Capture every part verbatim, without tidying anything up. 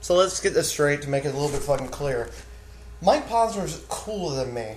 So let's get this straight to make it a little bit fucking clear. Mike Posner's cooler than me.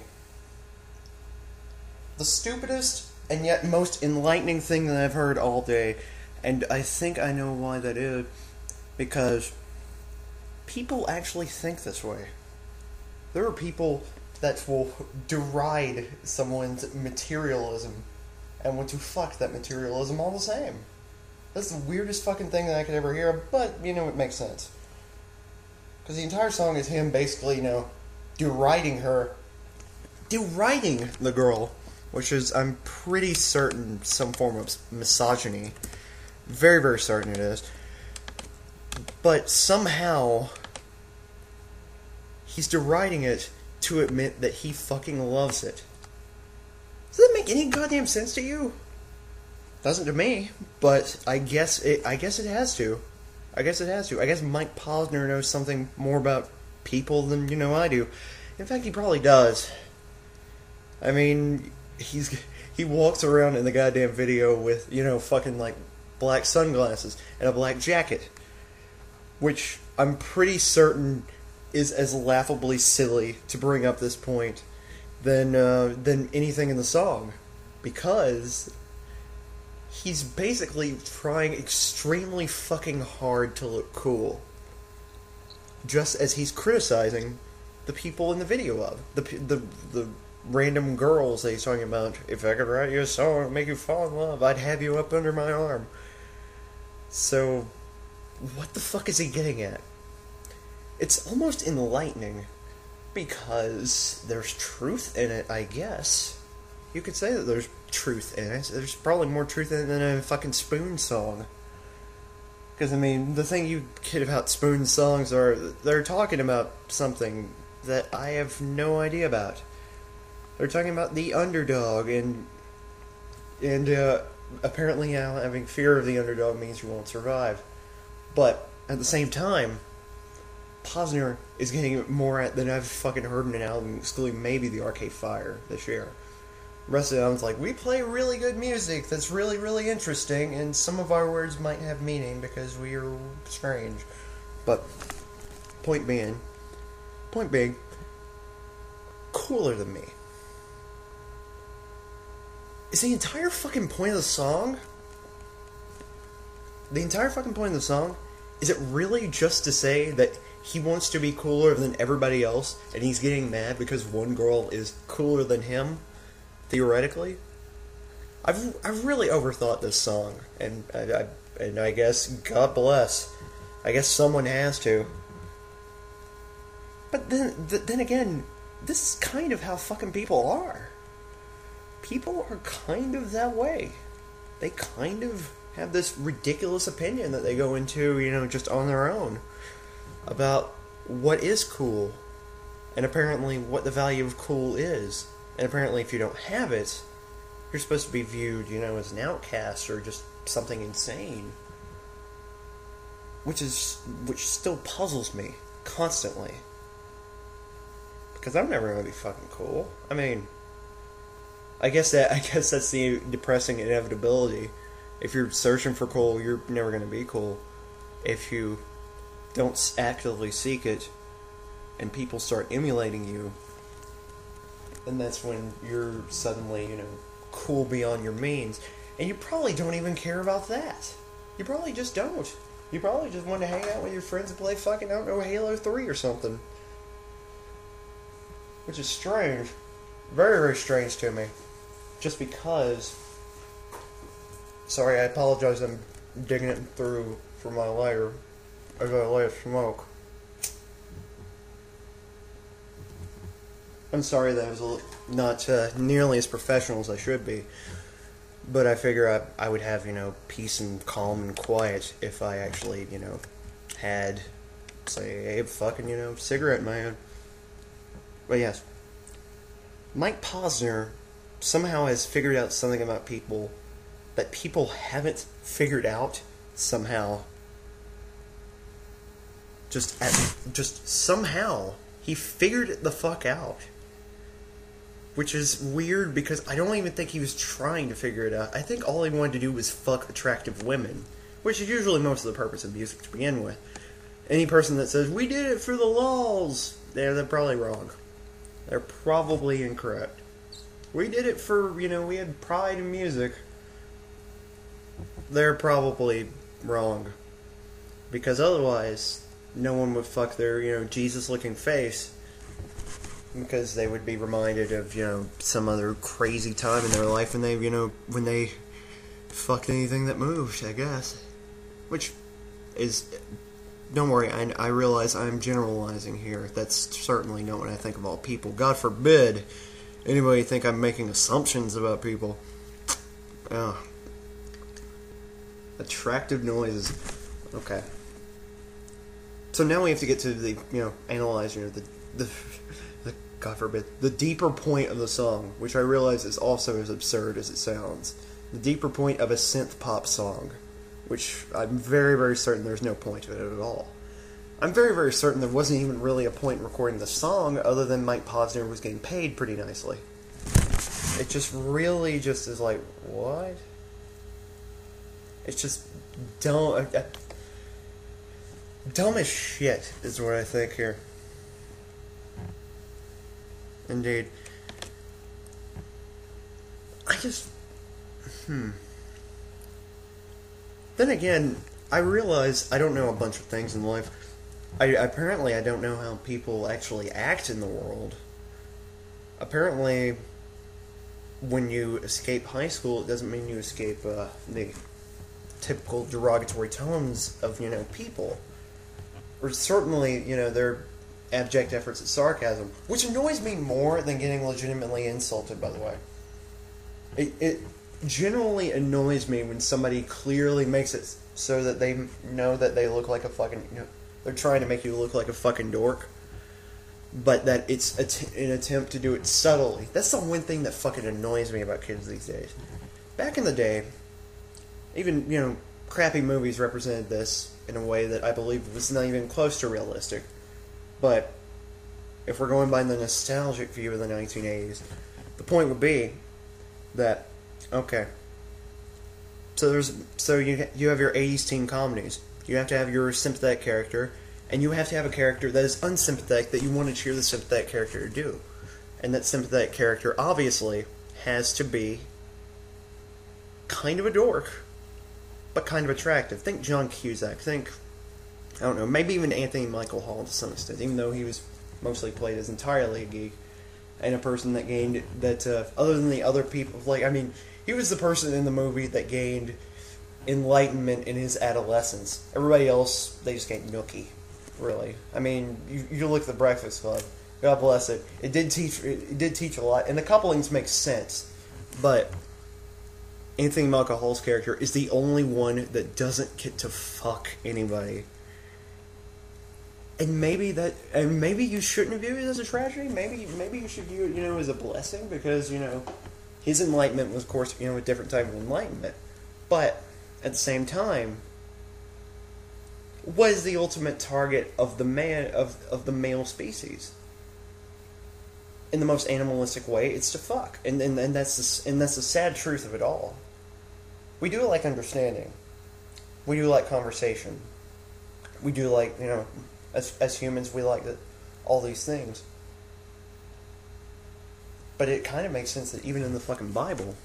The stupidest and yet most enlightening thing that I've heard all day, and I think I know why that is, because people actually think this way. There are people that will deride someone's materialism and want to fuck that materialism all the same. That's the weirdest fucking thing that I could ever hear, but, you know, it makes sense. Because the entire song is him basically, you know, deriding her, deriding the girl, which is, I'm pretty certain, some form of misogyny. Very, very certain it is. But somehow, he's deriding it to admit that he fucking loves it. Does that make any goddamn sense to you? Doesn't to me, but I guess it. I guess it has to. I guess it has to. I guess Mike Posner knows something more about people than you know I do. In fact, he probably does. I mean, he's he walks around in the goddamn video with, you know, fucking like black sunglasses and a black jacket, which I'm pretty certain is as laughably silly to bring up this point than uh, than anything in the song, because he's basically trying extremely fucking hard to look cool, just as he's criticizing the people in the video of the the the random girls that he's talking about. If I could write you a song and make you fall in love, I'd have you up under my arm. So, what the fuck is he getting at? It's almost enlightening, because there's truth in it, I guess. You could say that there's truth in it. There's probably more truth in it than a fucking Spoon song. Because, I mean, the thing you kid about Spoon songs are, they're talking about something that I have no idea about. They're talking about the underdog, and, and uh, apparently now having fear of the underdog means you won't survive. But, at the same time, Posner is getting more at than I've fucking heard in an album, excluding maybe the Arcade Fire this year. The rest of the album's like, we play really good music that's really, really interesting, and some of our words might have meaning because we are strange. But, point being, point being, cooler than me. Is the entire fucking point of the song, the entire fucking point of the song, is it really just to say that he wants to be cooler than everybody else, and he's getting mad because one girl is cooler than him, theoretically? I've I've really overthought this song, and I, I and I guess God bless, I guess someone has to. But then th- then again, this is kind of how fucking people are. People are kind of that way. They kind of have this ridiculous opinion that they go into, you know, just on their own, about what is cool, and apparently what the value of cool is. And apparently if you don't have it, you're supposed to be viewed, you know, as an outcast or just something insane. Which is, which still puzzles me, constantly. Because I'm never going to be fucking cool. I mean, I guess that, I guess that's the depressing inevitability. If you're searching for cool, you're never going to be cool. If you don't actively seek it, and people start emulating you, then that's when you're suddenly, you know, cool beyond your means. And you probably don't even care about that. You probably just don't. You probably just want to hang out with your friends and play fucking, I don't know, Halo three or something. Which is strange. Very, very strange to me. Just because... Sorry, I apologize, I'm digging it through for my lighter. I got a light of smoke. I'm sorry that I was a little, not uh, nearly as professional as I should be, but I figure I, I would have, you know, peace and calm and quiet if I actually, you know, had, say, a fucking, you know, cigarette in my hand. But yes, Mike Posner somehow has figured out something about people that people haven't figured out somehow. Just at, just somehow he figured it the fuck out. Which is weird because I don't even think he was trying to figure it out. I think all he wanted to do was fuck attractive women, which is usually most of the purpose of music to begin with. Any person that says, we did it for the laws, yeah, they're probably wrong. They're probably incorrect. We did it for, you know, we had pride in music. They're probably wrong. Because otherwise, no one would fuck their, you know, Jesus-looking face. Because they would be reminded of, you know, some other crazy time in their life when they, you know, when they fucked anything that moved, I guess. Which is... Don't worry, I, I realize I'm generalizing here. That's certainly not what I think of all people. God forbid anybody think I'm making assumptions about people. Oh. Attractive noises. Okay. So now we have to get to the, you know, analyze, you know, the, the, the, God forbid, the deeper point of the song, which I realize is also as absurd as it sounds. The deeper point of a synth pop song. Which I'm very, very certain there's no point to it at all. I'm very, very certain there wasn't even really a point in recording the song other than Mike Posner was getting paid pretty nicely. It just really just is like, what? It's just dumb. Uh, dumb as shit is what I think here. Indeed. I just... Hmm... Then again, I realize I don't know a bunch of things in life. I apparently I don't know how people actually act in the world. Apparently, when you escape high school, it doesn't mean you escape uh, the typical derogatory tones of, you know, people. Or certainly, you know, their abject efforts at sarcasm, which annoys me more than getting legitimately insulted, by the way. It... it generally annoys me when somebody clearly makes it so that they know that they look like a fucking... You know, they're trying to make you look like a fucking dork. But that it's a t- an attempt to do it subtly. That's the one thing that fucking annoys me about kids these days. Back in the day, even, you know, crappy movies represented this in a way that I believe was not even close to realistic. But if we're going by the nostalgic view of the nineteen eighties, the point would be that... Okay. So there's so you you have your eighties teen comedies. You have to have your sympathetic character, and you have to have a character that is unsympathetic that you want to cheer the sympathetic character to do. And that sympathetic character obviously has to be kind of a dork, but kind of attractive. Think John Cusack. Think, I don't know, maybe even Anthony Michael Hall to some extent, even though he was mostly played as entirely a geek. And a person that gained, that, uh, other than the other people, like, I mean, he was the person in the movie that gained enlightenment in his adolescence. Everybody else, they just gained nookie, really. I mean, you, you look at The Breakfast Club, God bless it. It did teach, it did teach a lot, and the couplings make sense, but Anthony Michael Hall's character is the only one that doesn't get to fuck anybody. And maybe that, and maybe you shouldn't view it as a tragedy. Maybe, maybe you should view it, you know, as a blessing, because, you know, his enlightenment was, of course, you know, a different type of enlightenment. But at the same time, what is the ultimate target of the man of of the male species? In the most animalistic way, it's to fuck, and and, and that's the, and that's the sad truth of it all. We do like understanding. We do like conversation. We do like, you know. As as humans, we like that, all these things. But it kind of makes sense that even in the fucking Bible,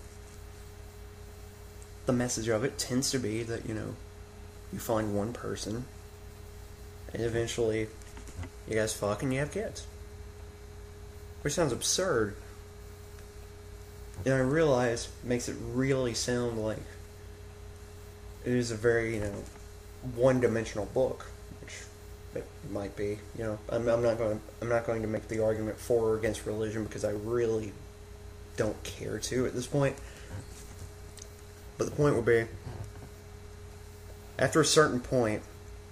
the message of it tends to be that, you know, you find one person, and eventually you guys fuck and you have kids. Which sounds absurd. And I realize it makes it really sound like it is a very, you know, one-dimensional book. It might be, you know. I'm, I'm not going. I'm not going to make the argument for or against religion because I really don't care to at this point. But the point would be, after a certain point,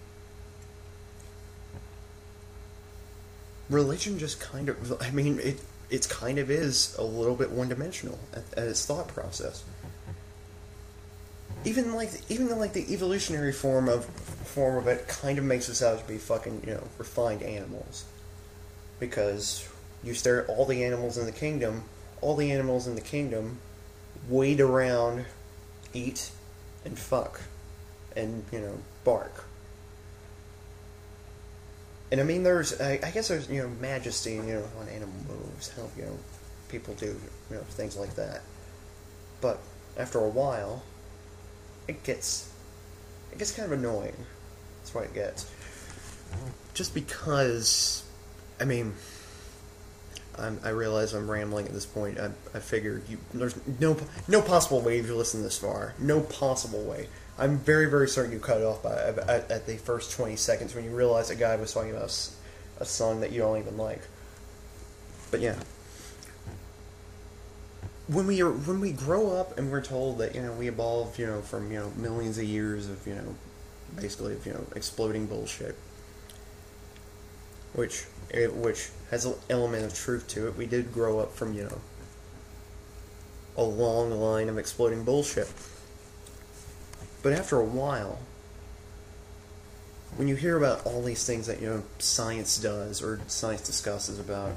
religion just kind of. I mean, it it's kind of is a little bit one-dimensional at, at its thought process. Even like even like the evolutionary form of form of it kind of makes us out to be fucking, you know, refined animals. Because you stare at all the animals in the kingdom, all the animals in the kingdom wait around, eat, and fuck, and, you know, bark. And I mean, there's, I, I guess there's, you know, majesty, you know, on animal moves, how, you know, people do, you know, things like that. But after a while, it gets, it gets kind of annoying. That's what it gets. Just because, I mean, I'm, I realize I'm rambling at this point. I, I figure you, there's no no possible way if you listen this far. No possible way. I'm very, very certain you cut it off by at, at the first twenty seconds when you realize a guy was talking about a, a song that you don't even like. But yeah, when we are when we grow up and we're told that, you know, we evolved, you know, from, you know, millions of years of, you know, basically of, you know, exploding bullshit, which it, which has an element of truth to it. We did grow up from, you know, a long line of exploding bullshit. But after a while, when you hear about all these things that, you know, science does or science discusses about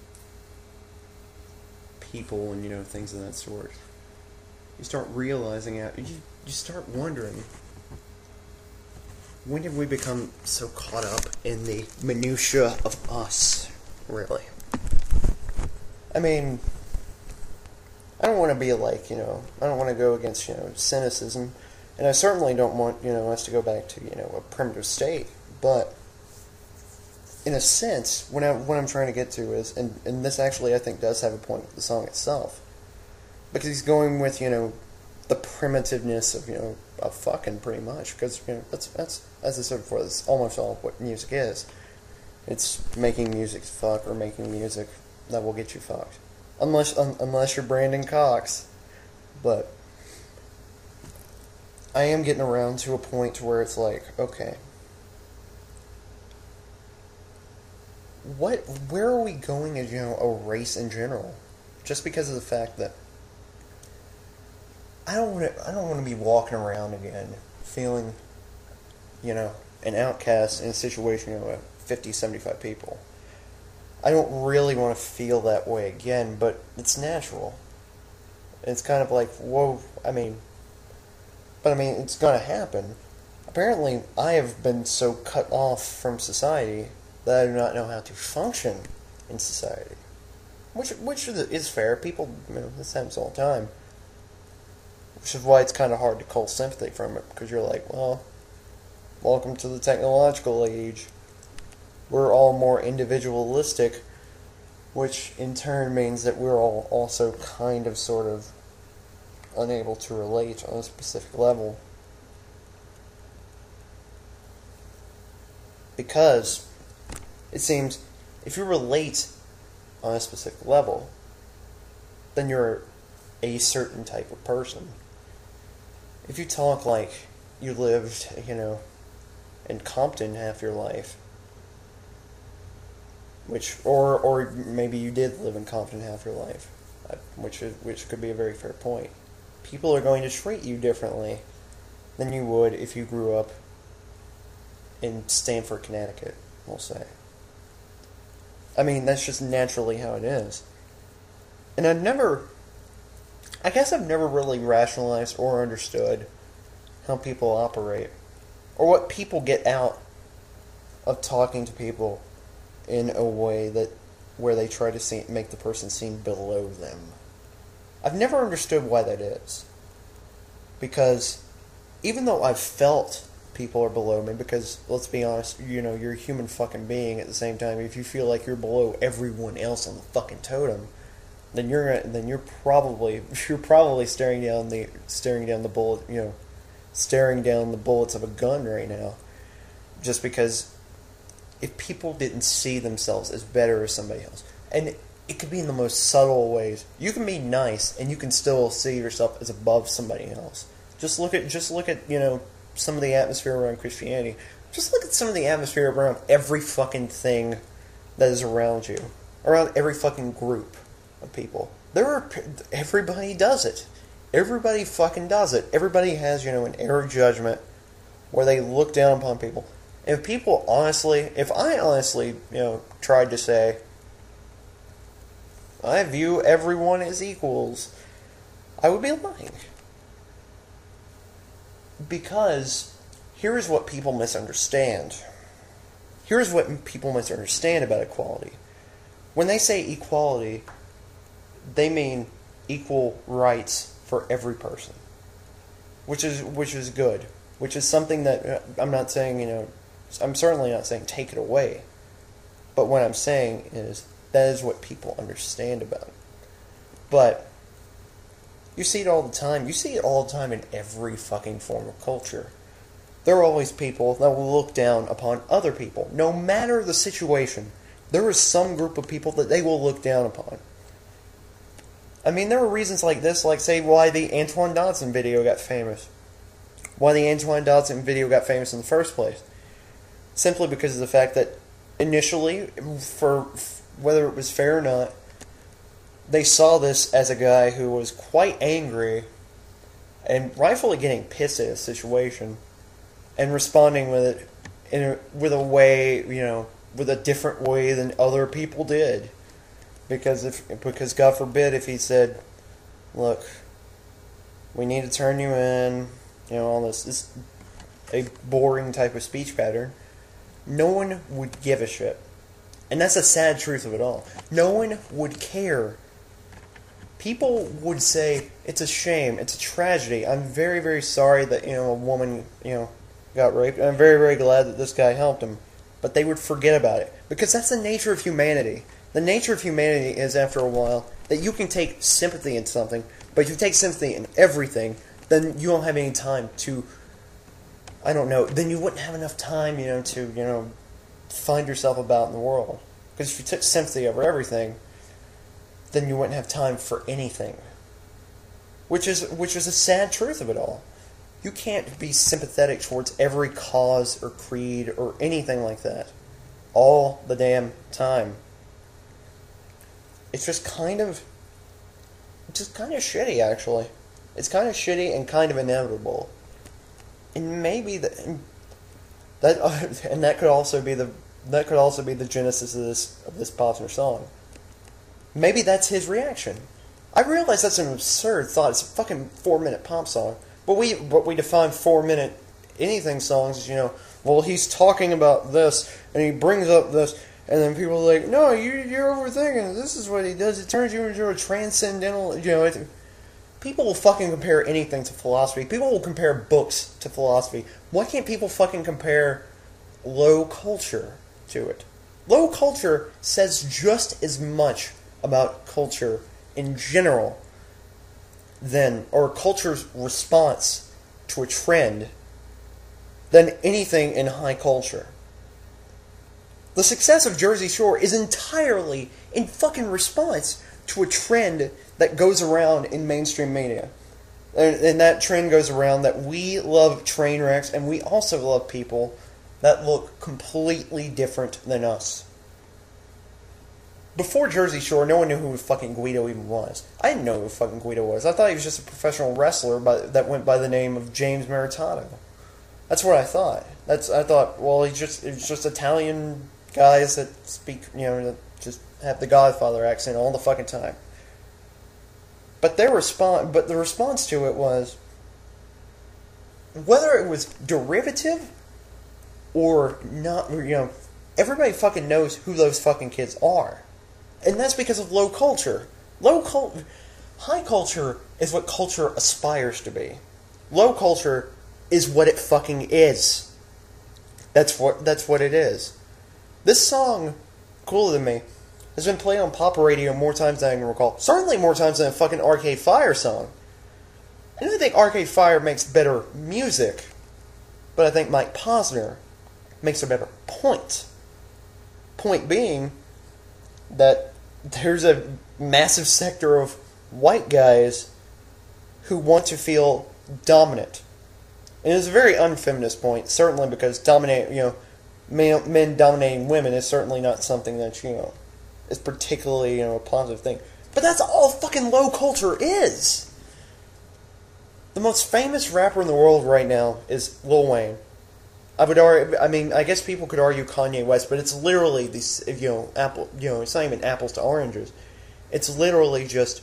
people and, you know, things of that sort, you start realizing it. You, you start wondering, when did we become so caught up in the minutia of us, really? I mean, I don't want to be like, you know, I don't want to go against, you know, cynicism, and I certainly don't want, you know, us to go back to, you know, a primitive state, but in a sense, what, I, what I'm trying to get to is, and, and this actually I think does have a point with the song itself, because he's going with, you know, the primitiveness of, you know, of fucking, pretty much, because, you know, that's, that's, as I said before, that's almost all what music is. It's making music to fuck, or making music that will get you fucked. Unless, um, unless you're Brandon Cox. But I am getting around to a point to where it's like, okay, what, where are we going as, you know, a race in general? Just because of the fact that I don't want to, I don't want to be walking around again feeling, you know, an outcast in a situation, you know, with fifty, seventy-five people. I don't really want to feel that way again, but it's natural. It's kind of like, whoa, I mean, but I mean, it's going to happen. Apparently, I have been so cut off from society that I do not know how to function in society. Which, which is fair. People, you know, this happens all the time. Which is why it's kind of hard to cull sympathy from it, because you're like, well, welcome to the technological age. We're all more individualistic, which in turn means that we're all also kind of sort of unable to relate on a specific level. Because it seems if you relate on a specific level, then you're a certain type of person. If you talk like you lived, you know, in Compton half your life, which, or or maybe you did live in Compton half your life, which is, which could be a very fair point. People are going to treat you differently than you would if you grew up in Stamford, Connecticut, we'll say. I mean, that's just naturally how it is. And I've never, I guess I've never really rationalized or understood how people operate, or what people get out of talking to people in a way that, where they try to see, make the person seem below them. I've never understood why that is. Because even though I've felt people are below me, because let's be honest, you know, you're a human fucking being at the same time. If you feel like you're below everyone else on the fucking totem, then you're then you're probably you're probably staring down the staring down the bullet, you know, staring down the bullets of a gun right now. Just because if people didn't see themselves as better as somebody else, and it could be in the most subtle ways. You can be nice and you can still see yourself as above somebody else. Just look at just look at, you know, some of the atmosphere around Christianity. Just look at some of the atmosphere around every fucking thing that is around you. Around every fucking group of people. There are everybody does it. Everybody fucking does it. Everybody has, you know, an error judgment where they look down upon people. If people honestly, if I honestly, you know, tried to say, I view everyone as equals, I would be lying. Because here is what people misunderstand. here's what people must understand about equality. When they say equality, they mean equal rights for every person, which is which is good, which is something that uh, I'm not saying, you know, I'm certainly not saying take it away, but what I'm saying is that is what people understand about it. But you see it all the time. You see it all the time in every fucking form of culture. There are always people that will look down upon other people. No matter the situation, there is some group of people that they will look down upon. I mean, there are reasons like this, like, say, why the Antoine Dodson video got famous. Why the Antoine Dodson video got famous in the first place. Simply because of the fact that initially, for whether it was fair or not, they saw this as a guy who was quite angry and rightfully getting pissed at a situation and responding with it in a, with a way, you know, with a different way than other people did. Because if because God forbid if he said, look, we need to turn you in, you know, all this, this a boring type of speech pattern, no one would give a shit. And that's the sad truth of it all. No one would care. People would say, it's a shame, it's a tragedy, I'm very, very sorry that, you know, a woman, you know, got raped, and I'm very, very glad that this guy helped him. But they would forget about it. Because that's the nature of humanity. The nature of humanity is, after a while, that you can take sympathy in something, but if you take sympathy in everything, then you don't have any time to, I don't know, then you wouldn't have enough time, you know, to, you know, find yourself about in the world. Because if you took sympathy over everything, then you wouldn't have time for anything. Which is which is a sad truth of it all. You can't be sympathetic towards every cause or creed or anything like that all the damn time. It's just kind of, it's just kind of shitty, actually. It's kind of shitty and kind of inevitable. And maybe the, that, uh, and that could also be the, that could also be the genesis of this of this Posner song. Maybe that's his reaction. I realize that's an absurd thought. It's a fucking four-minute pop song. But we but we define four-minute anything songs as, you know, well, he's talking about this, and he brings up this, and then people are like, no, you, you're overthinking. This is what he does. It turns you into a transcendental, you know, it, people will fucking compare anything to philosophy. People will compare books to philosophy. Why can't people fucking compare low culture to it? Low culture says just as much about culture in general than, or culture's response to a trend, than anything in high culture. The success of Jersey Shore is entirely in fucking response to a trend that goes around in mainstream media. And, and that trend goes around that we love train wrecks, and we also love people that look completely different than us. Before Jersey Shore, no one knew who fucking Guido even was. I didn't know who fucking Guido was. I thought he was just a professional wrestler by, that went by the name of James Maritato. That's what I thought. That's I thought. Well, he's just it's just Italian guys that speak, you know, that just have the Godfather accent all the fucking time. But their response, but the response to it was, whether it was derivative or not, you know, everybody fucking knows who those fucking kids are. And that's because of low culture. Low cult, high culture is what culture aspires to be. Low culture is what it fucking is. That's what that's what it is. This song, Cooler Than Me, has been played on pop radio more times than I can recall. Certainly more times than a fucking Arcade Fire song. I don't think Arcade Fire makes better music, but I think Mike Posner makes a better point. Point being that there's a massive sector of white guys who want to feel dominant. And it's a very unfeminist point, certainly because dominate, you know, men, men dominating women is certainly not something that, you know, is particularly, you know, a positive thing. But that's all fucking low culture is. The most famous rapper in the world right now is Lil Wayne. I would argue, I mean, I guess people could argue Kanye West, but it's literally these, you know, apple, you know, it's not even apples to oranges. It's literally just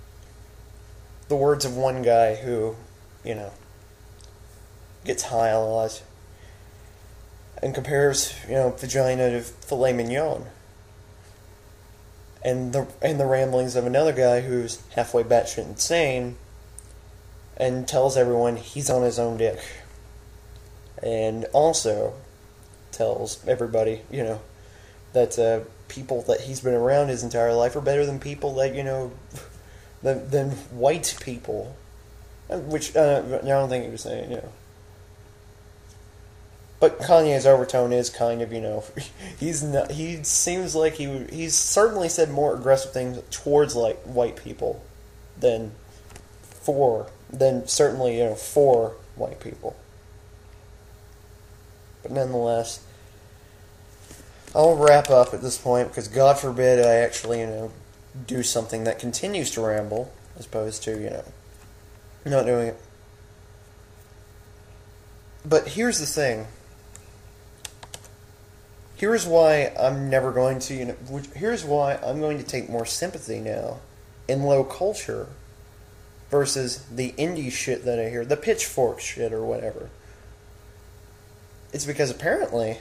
the words of one guy who, you know, gets high a lot. and compares, you know, vagina to filet mignon. And the and the ramblings of another guy who's halfway batshit insane and tells everyone he's on his own dick. And also tells everybody, you know, that uh, people that he's been around his entire life are better than people that, you know, than, than white people. Which, uh, I don't think he was saying, you know. But Kanye's overtone is kind of, you know, he's not, he seems like he would, he's certainly said more aggressive things towards, like, white people than for, than certainly, you know, for white people. But nonetheless, I'll wrap up at this point, because God forbid I actually, you know, do something that continues to ramble, as opposed to, you know, not doing it. But here's the thing. Here's why I'm never going to, you know, here's why I'm going to take more sympathy now in low culture versus the indie shit that I hear, the pitchfork shit or whatever. It's because apparently,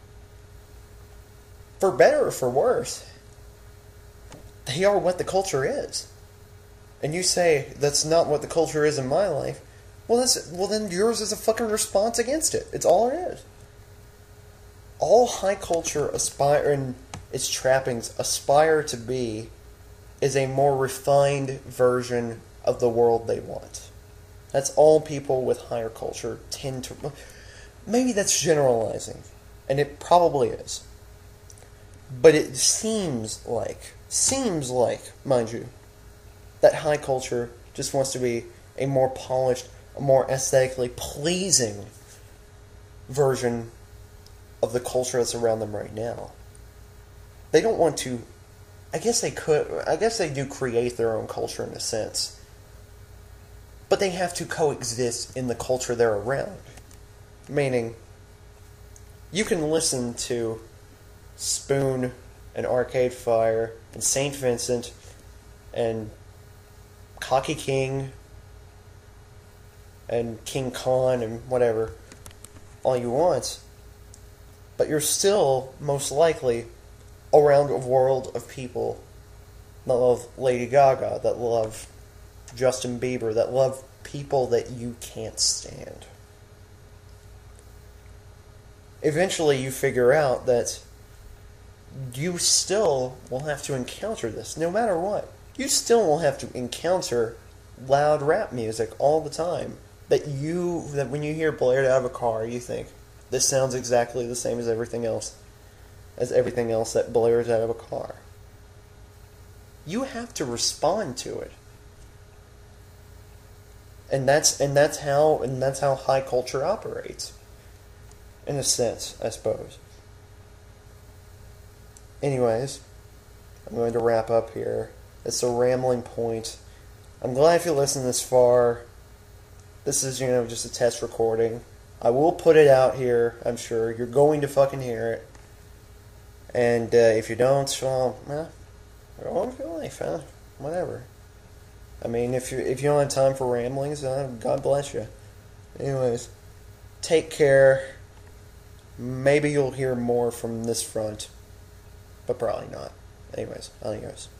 for better or for worse, they are what the culture is. And you say, that's not what the culture is in my life, well, that's, well then yours is a fucking response against it. It's all it is. All high culture aspire, and its trappings aspire to be, is a more refined version of the world they want. That's all people with higher culture tend to... Maybe that's generalizing, and it probably is. But it seems like, seems like, mind you, that high culture just wants to be a more polished, a more aesthetically pleasing version of the culture that's around them right now. They don't want to... I guess they could... I guess they do create their own culture in a sense. But they have to coexist in the culture they're around. Meaning, you can listen to Spoon and Arcade Fire and Saint Vincent and Cocky King and King Khan and whatever all you want, but you're still most likely around a world of people that love Lady Gaga, that love Justin Bieber, that love people that you can't stand. Eventually you figure out that you still will have to encounter this, no matter what. You still will have to encounter loud rap music all the time. That you, that when you hear blared out of a car, you think, this sounds exactly the same as everything else, as everything else that blares out of a car. You have to respond to it. And that's, and that's how, and that's how high culture operates. In a sense, I suppose. Anyways, I'm going to wrap up here. It's a rambling point. I'm glad if you listened this far. This is, you know, just a test recording. I will put it out here, I'm sure. You're going to fucking hear it. And uh, if you don't, well, eh, go on with your life, huh? Whatever. I mean, if you if you don't have time for ramblings, uh, God bless you. Anyways, take care. Maybe you'll hear more from this front, but probably not. Anyways, adios.